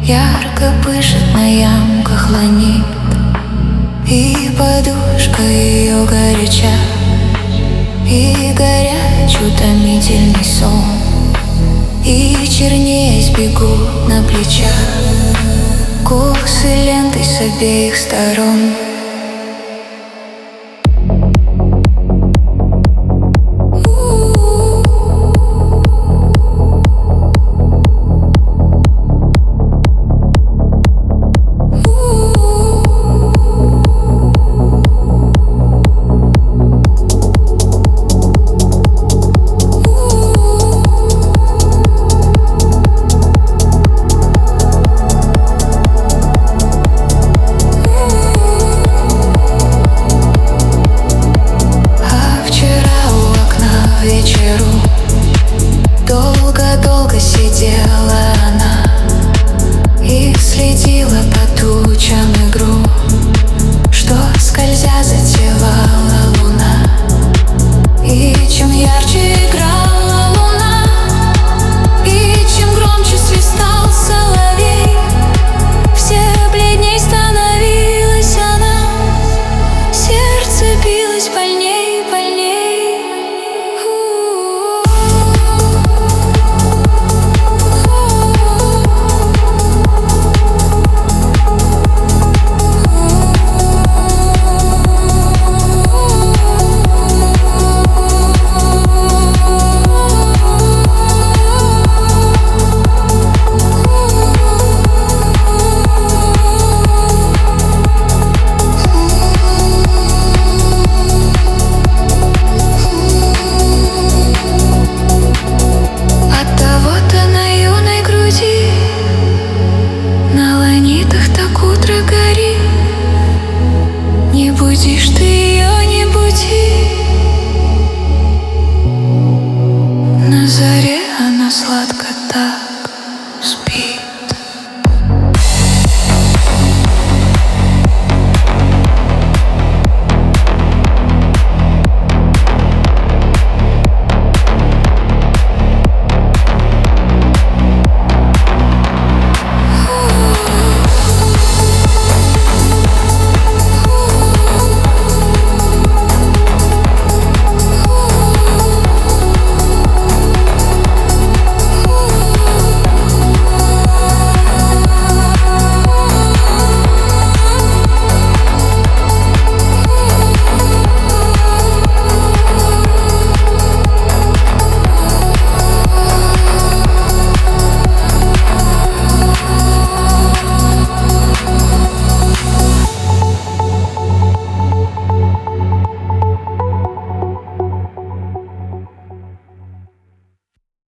Ярко пышет на ямках ланит, и подушка ее горяча, и горяч утомительный сон, и чернеясь бегут на плечах косы лентой с обеих сторон. Долго-долго сидела она и следила по тучам игру, что скользя затевала луна. И чем ярче играла луна, и чем громче свистал соловей, все бледней становилась она, сердце билось больней, больней. Так утро горит, не будешь ты.